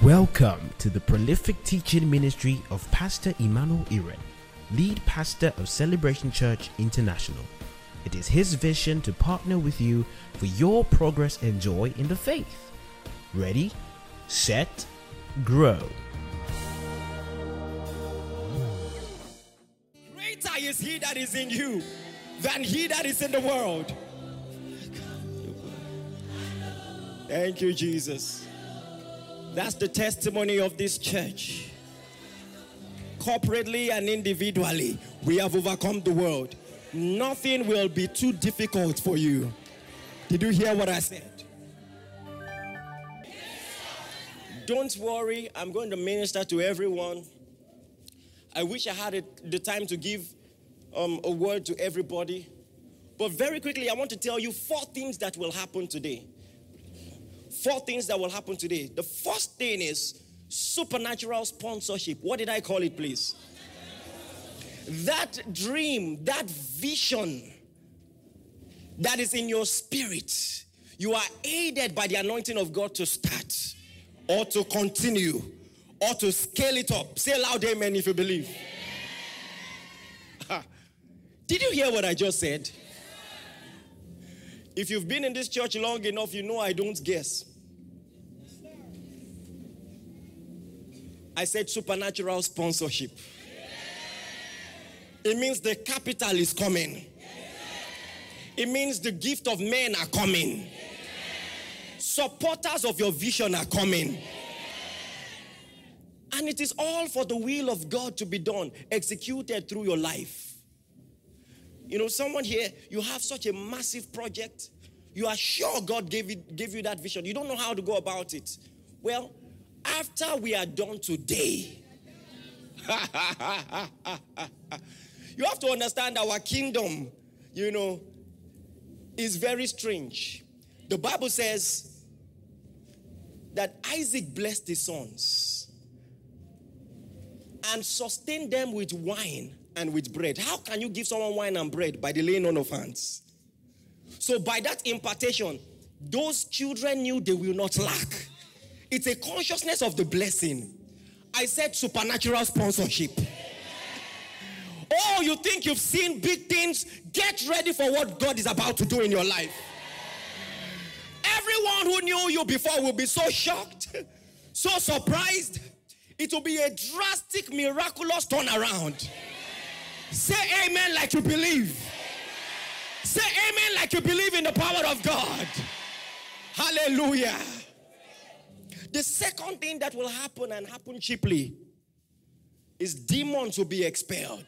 Welcome to the prolific teaching ministry of Pastor Emmanuel Iren, lead pastor of Celebration Church International. It is his vision to partner with you for your progress and joy in the faith. Ready, set, grow. Greater is he that is in you than he that is in the world. Thank you, Jesus. That's the testimony of this church. Corporately and individually, we have overcome the world. Nothing will be too difficult for you. Did you hear what I said? Don't worry, I'm going to minister to everyone. I wish I had the time to give a word to everybody. But very quickly, I want to tell you 4 things that will happen today. 4 things that will happen today. The first thing is supernatural sponsorship. What did I call it, please? That dream, that vision that is in your spirit, you are aided by the anointing of God to start or to continue or to scale it up. Say loud amen if you believe. Did you hear what I just said? If you've been in this church long enough, you know I don't guess. I said supernatural sponsorship. It means the capital is coming. It means the gift of men are coming. Supporters of your vision are coming. And it is all for the will of God to be done, executed through your life. You know, someone here, you have such a massive project. You are sure God gave you that vision. You don't know how to go about it. Well, after we are done today, you have to understand our kingdom, is very strange. The Bible says that Isaac blessed his sons and sustained them with wine and with bread. How can you give someone wine and bread? By the laying on of hands. So by that impartation, those children knew they will not lack. It's a consciousness of the blessing. I said supernatural sponsorship. Oh, you think you've seen big things? Get ready for what God is about to do in your life. Everyone who knew you before will be so shocked, so surprised. It will be a drastic, miraculous turnaround. Say amen like you believe. Say amen like you believe in the power of God. Hallelujah. The second thing that will happen and happen cheaply is demons will be expelled.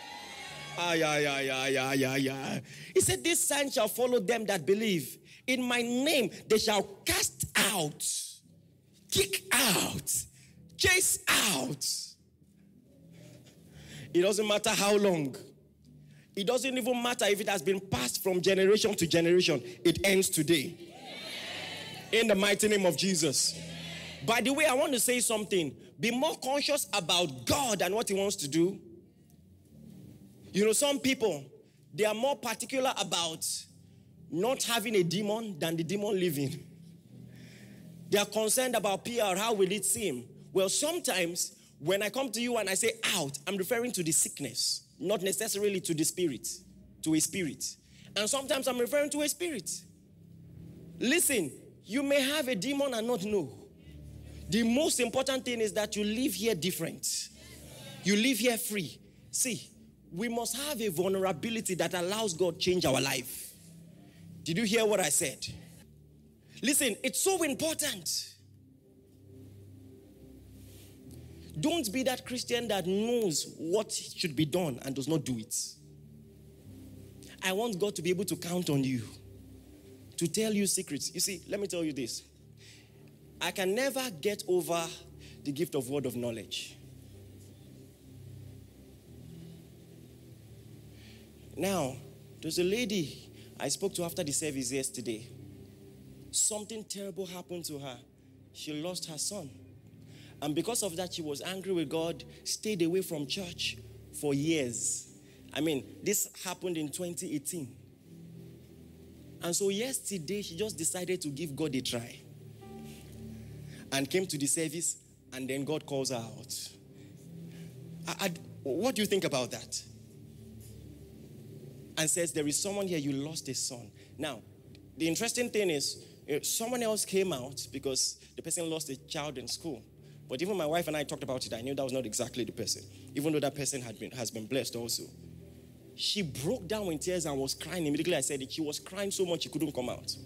He said, this sign shall follow them that believe. In my name they shall cast out, kick out, chase out. It doesn't matter how long. It doesn't even matter if it has been passed from generation to generation. It ends today. In the mighty name of Jesus. By the way, I want to say something. Be more conscious about God and what he wants to do. Some people, they are more particular about not having a demon than the demon living. They are concerned about PR. How will it seem? Well, sometimes when I come to you and I say out, I'm referring to the sickness, not necessarily to the spirit, to a spirit. And sometimes I'm referring to a spirit. Listen, you may have a demon and not know. The most important thing is that you live here different. You live here free. See, we must have a vulnerability that allows God to change our life. Did you hear what I said? Listen, it's so important. Don't be that Christian that knows what should be done and does not do it. I want God to be able to count on you, to tell you secrets. You see, let me tell you this. I can never get over the gift of word of knowledge. Now, there's a lady I spoke to after the service yesterday. Something terrible happened to her. She lost her son. And because of that, she was angry with God, stayed away from church for years. This happened in 2018. And so yesterday, she just decided to give God a try. And came to the service And then God calls her out. What do you think about that? And says, there is someone here, you lost a son. Now, the interesting thing is, someone else came out because the person lost a child in school. But even my wife and I talked about it. I knew that was not exactly the person, even though that person has been blessed also. She broke down in tears and was crying. Immediately I said it. She was crying so much she couldn't come out.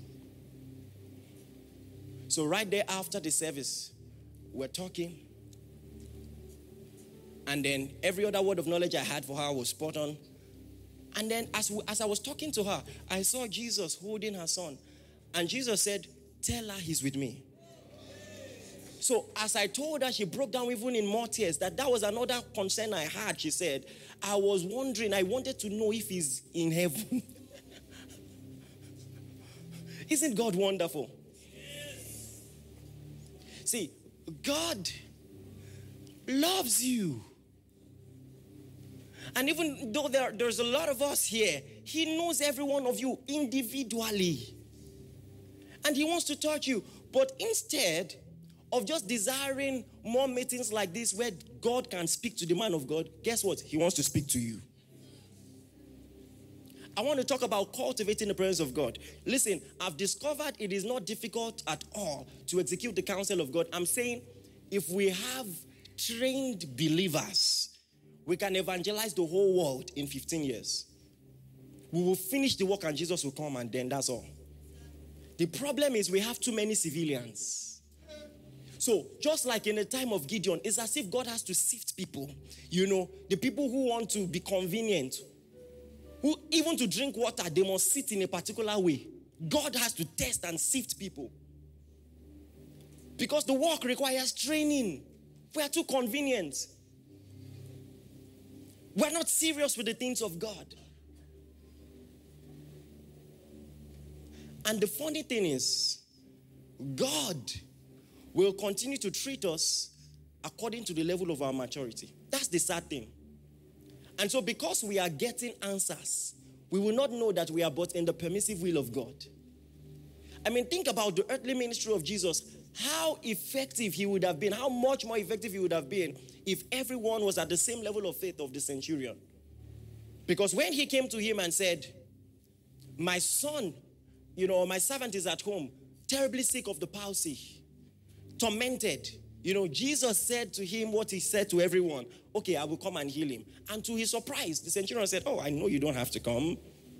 So right there after the service, we're talking. And then every other word of knowledge I had for her was spot on. And then as I was talking to her, I saw Jesus holding her son. And Jesus said, tell her he's with me. So as I told her, she broke down even in more tears. That was another concern I had, she said. I was wondering, I wanted to know if he's in heaven. Isn't God wonderful? Yes. See, God loves you. And even though there's a lot of us here, he knows every one of you individually. And he wants to touch you. But instead of just desiring more meetings like this where God can speak to the man of God, guess what? He wants to speak to you. I want to talk about cultivating the presence of God. Listen, I've discovered it is not difficult at all to execute the counsel of God. I'm saying if we have trained believers, we can evangelize the whole world in 15 years. We will finish the work and Jesus will come, and then that's all. The problem is we have too many civilians. So just like in the time of Gideon, it's as if God has to sift people. You know, the people who want to be convenient, who even to drink water, they must sit in a particular way. God has to test and sift people. Because the work requires training. We are too convenient. We're not serious with the things of God. And the funny thing is, God will continue to treat us according to the level of our maturity. That's the sad thing. And so because we are getting answers, we will not know that we are but in the permissive will of God. I mean, think about the earthly ministry of Jesus. How effective he would have been, how much more effective he would have been if everyone was at the same level of faith of the centurion. Because when he came to him and said, my son, my servant is at home, terribly sick of the palsy, tormented. Jesus said to him what he said to everyone. Okay, I will come and heal him. And to his surprise, the centurion said, oh, I know you don't have to come.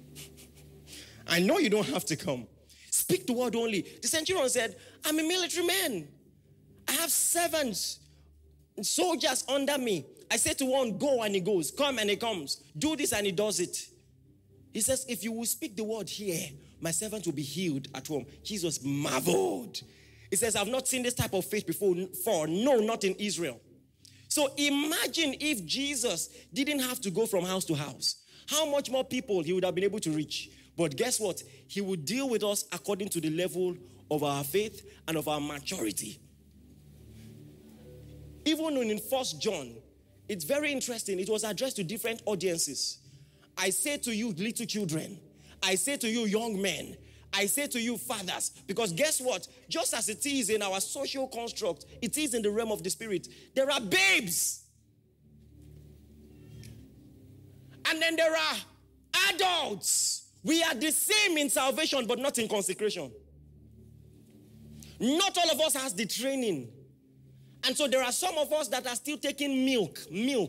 I know you don't have to come. Speak the word only. The centurion said, I'm a military man. I have servants, soldiers under me. I say to one, go, and he goes. Come, and he comes. Do this, and he does it. He says, if you will speak the word here, my servant will be healed at home. Jesus marveled. He says, I've not seen this type of faith before. No, not in Israel. So imagine if Jesus didn't have to go from house to house. How much more people he would have been able to reach. But guess what? He would deal with us according to the level of our faith and of our maturity. Even in 1 John, it's very interesting. It was addressed to different audiences. I say to you, little children. I say to you, young men. I say to you, fathers. Because guess what? Just as it is in our social construct, it is in the realm of the spirit. There are babes. And then there are adults. We are the same in salvation, but not in consecration. Not all of us has the training. And so there are some of us that are still taking milk.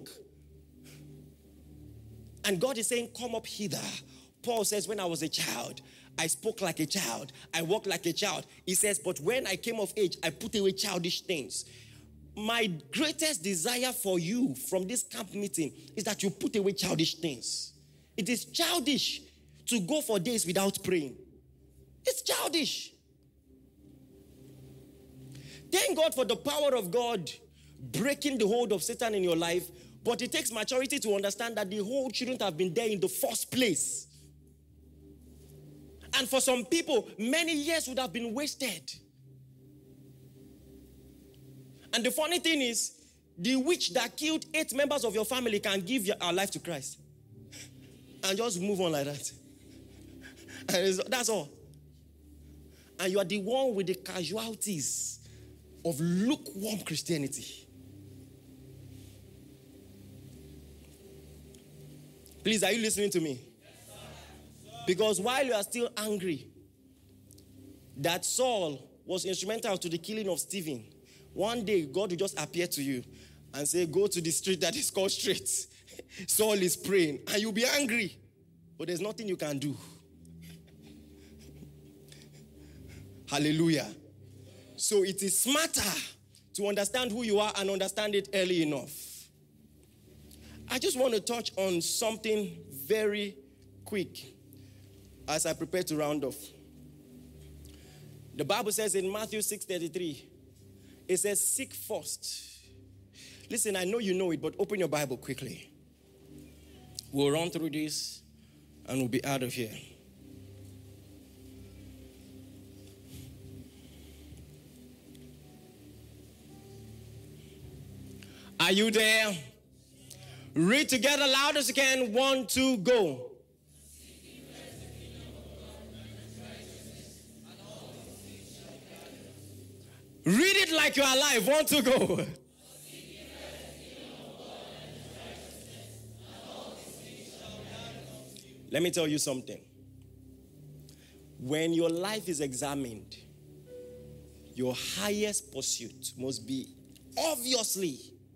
And God is saying, come up hither. Paul says, when I was a child, I spoke like a child. I walked like a child. He says, but when I came of age, I put away childish things. My greatest desire for you from this camp meeting is that you put away childish things. It is childish to go for days without praying. It's childish. Thank God for the power of God breaking the hold of Satan in your life, but it takes maturity to understand that the hold shouldn't have been there in the first place. And for some people, many years would have been wasted. And the funny thing is, the witch that killed 8 members of your family can give our life to Christ. And just move on like that. And that's all. And you are the one with the casualties. of lukewarm Christianity. Please, are you listening to me? Because while you are still angry that Saul was instrumental to the killing of Stephen, one day God will just appear to you and say, go to the street that is called Straight. Saul is praying, and you'll be angry, but there's nothing you can do. Hallelujah. So it is smarter to understand who you are and understand it early enough. I just want to touch on something very quick as I prepare to round off. The Bible says in Matthew 6:33, it says, seek first. Listen, I know you know it, but open your Bible quickly. We'll run through this and we'll be out of here. Are you there? Read together loud as you can. 1, 2, go. Read it like you're alive. 1, 2, go. Let me tell you something. When your life is examined, your highest pursuit must be obviously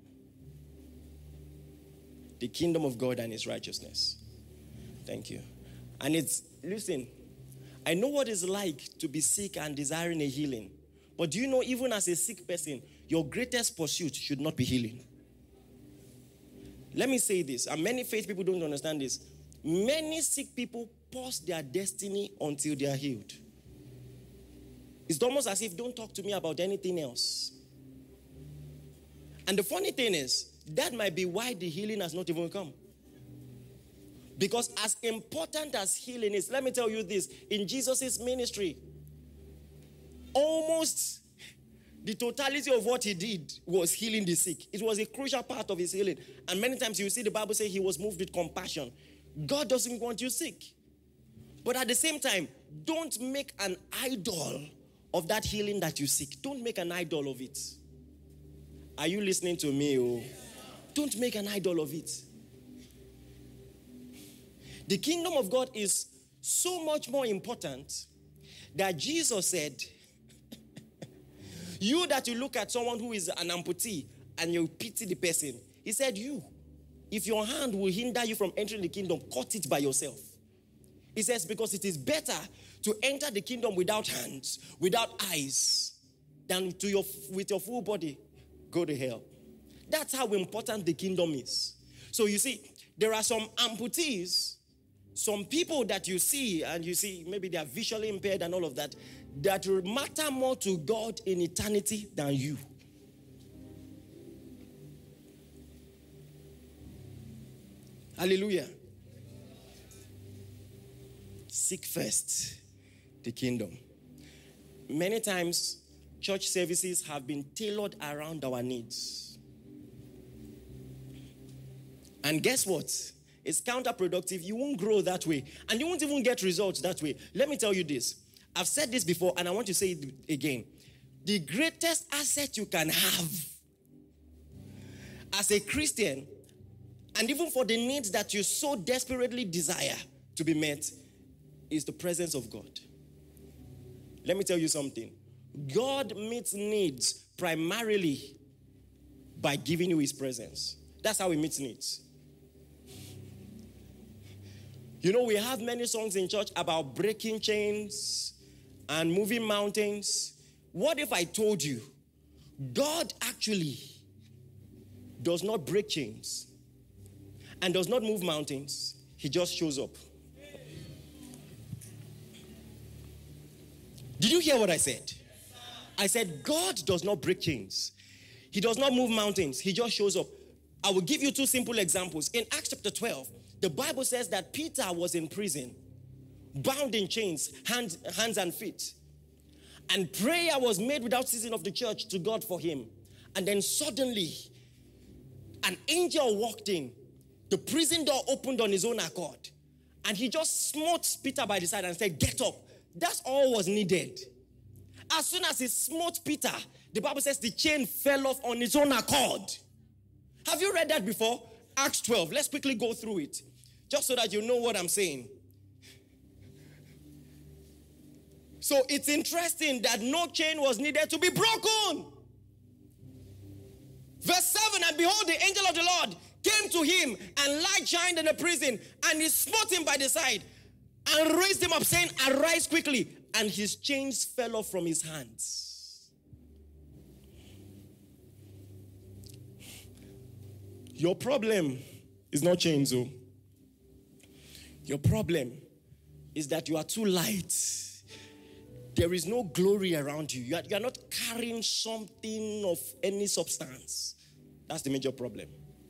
the kingdom of God and his righteousness. Thank you. And listen, I know what it's like to be sick and desiring a healing. But do you know, even as a sick person, your greatest pursuit should not be healing. Let me say this, and many faith people don't understand this. Many sick people pause their destiny until they are healed. It's almost as if, don't talk to me about anything else. And the funny thing is, that might be why the healing has not even come. Because as important as healing is, let me tell you this, in Jesus' ministry, almost the totality of what he did was healing the sick. It was a crucial part of his healing. And many times you see the Bible say he was moved with compassion. God doesn't want you sick. But at the same time, don't make an idol of that healing that you seek. Don't make an idol of it. Are you listening to me? Oh? Don't make an idol of it. The kingdom of God is so much more important that Jesus said, you that you look at someone who is an amputee and you pity the person, he said, if your hand will hinder you from entering the kingdom, cut it by yourself. He says, because it is better to enter the kingdom without hands, without eyes, than with your full body go to hell. That's how important the kingdom is. So you see, there are some amputees, some people that you see, and you see maybe they are visually impaired and all of that, that will matter more to God in eternity than you. Hallelujah. Seek first the kingdom. Many times, church services have been tailored around our needs. And guess what? It's counterproductive. You won't grow that way. And you won't even get results that way. Let me tell you this. I've said this before, and I want to say it again. The greatest asset you can have as a Christian, and even for the needs that you so desperately desire to be met, is the presence of God. Let me tell you something. God meets needs primarily by giving you his presence. That's how he meets needs. You know, we have many songs in church about breaking chains and moving mountains. What if I told you God actually does not break chains and does not move mountains? He just shows up. Did you hear what I said? I said God does not break chains. He does not move mountains. He just shows up. I will give you two simple examples. In Acts chapter 12, the Bible says that Peter was in prison, bound in chains, hands and feet. And prayer was made without ceasing of the church to God for him. And then suddenly, an angel walked in. The prison door opened on his own accord. And he just smote Peter by the side and said, get up. That's all was needed. As soon as he smote Peter, the Bible says the chain fell off on its own accord. Have you read that before? Acts 12. Let's quickly go through it, just so that you know what I'm saying. So it's interesting that no chain was needed to be broken. Verse 7, and behold, the angel of the Lord came to him, and light shined in the prison, and he smote him by the side, and raised him up, saying, arise quickly. And his chains fell off from his hands. Your problem is not chains, oh. Your problem is that you are too light. There is no glory around you. You are not carrying something of any substance. That's the major problem.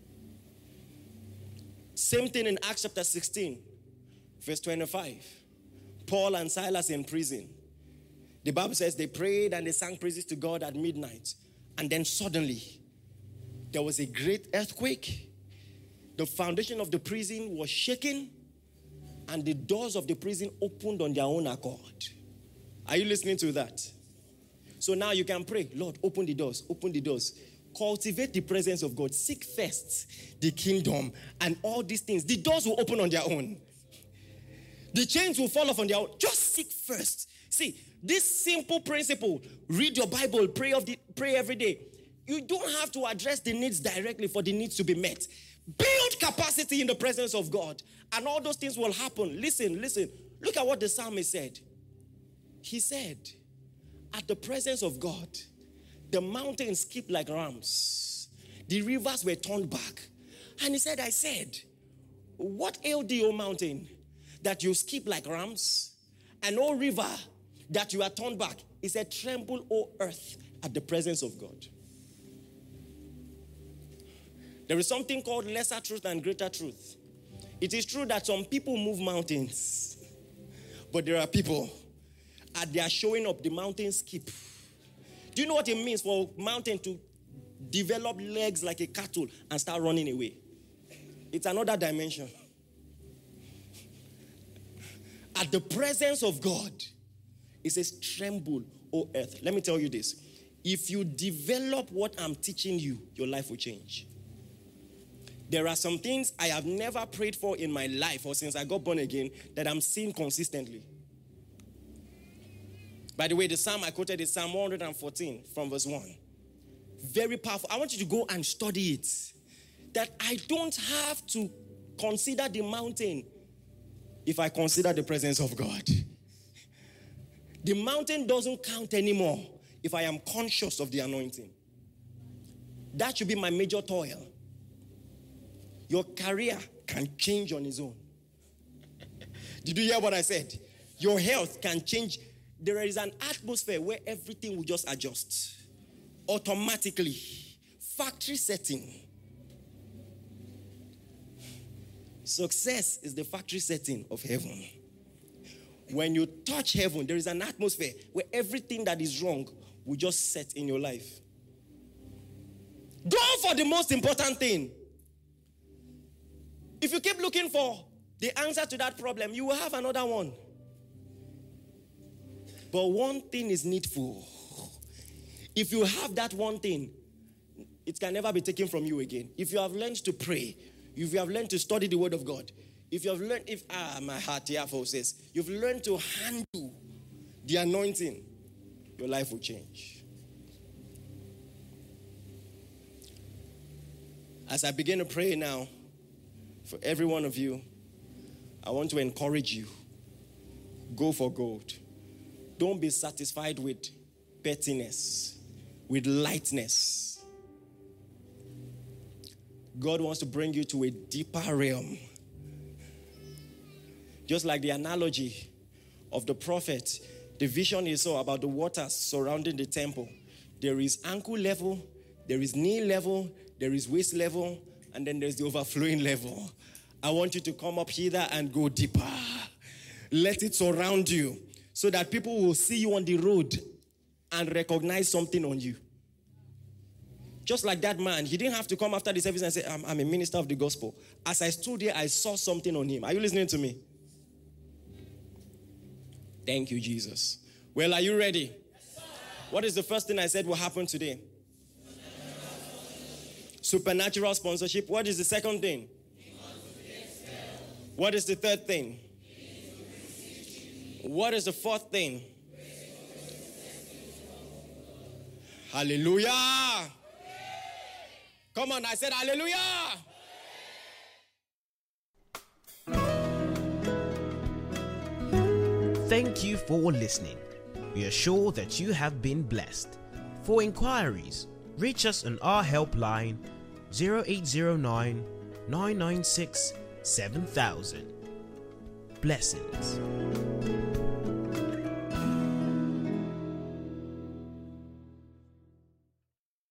Same thing in Acts chapter 16, verse 25. Paul and Silas in prison. The Bible says they prayed and they sang praises to God at midnight. And then suddenly, there was a great earthquake. The foundation of the prison was shaken. And the doors of the prison opened on their own accord. Are you listening to that? So now you can pray, Lord, open the doors, open the doors. Cultivate the presence of God. Seek first the kingdom and all these things. The doors will open on their own. The chains will fall off on their own. Just seek first. See, this simple principle, read your Bible, pray every day. You don't have to address the needs directly for the needs to be met. Build capacity in the presence of God, and all those things will happen. Listen. Look at what the psalmist said. He said, at the presence of God, the mountains skipped like rams. The rivers were turned back. And he said, I said, what ailed thee, O mountain, that you skip like rams? And O river, that you are turned back? He said, tremble, O earth, at the presence of God. There is something called lesser truth and greater truth. It is true that some people move mountains. But there are people, as they are showing up, the mountains skip. Do you know what it means for a mountain to develop legs like a cattle and start running away? It's another dimension. At the presence of God, it says, tremble, O earth. Let me tell you this. If you develop what I'm teaching you, your life will change. There are some things I have never prayed for in my life or since I got born again that I'm seeing consistently. By the way, the psalm I quoted is Psalm 114 from verse 1. Very powerful. I want you to go and study it. That I don't have to consider the mountain if I consider the presence of God. The mountain doesn't count anymore if I am conscious of the anointing. That should be my major toil. Your career can change on its own. Did you hear what I said? Your health can change. There is an atmosphere where everything will just adjust automatically. Factory setting. Success is the factory setting of heaven. When you touch heaven, there is an atmosphere where everything that is wrong will just set in your life. Go for the most important thing. If you keep looking for the answer to that problem, you will have another one. But one thing is needful. If you have that one thing, it can never be taken from you again. If you have learned to pray, if you have learned to study the word of God, if you have learned, my heart here says, you've learned to handle the anointing, your life will change. As I begin to pray now, for every one of you, I want to encourage you. Go for gold. Don't be satisfied with pettiness, with lightness. God wants to bring you to a deeper realm. Just like the analogy of the prophet, the vision he saw about the waters surrounding the temple. There is ankle level, there is knee level, there is waist level, and then there's the overflowing level. I want you to come up hither and go deeper. Let it surround you so that people will see you on the road and recognize something on you. Just like that man, he didn't have to come after the service and say, I'm a minister of the gospel. As I stood there, I saw something on him. Are you listening to me? Thank you, Jesus. Well, are you ready? Yes, What is the first thing I said will happen today? Supernatural sponsorship. What is the second thing? What is the third thing? What is the fourth thing? Hallelujah. Come on, I said hallelujah. Thank you for listening. We are sure that you have been blessed. For inquiries, reach us on our helpline 0809 996 7000. Blessings.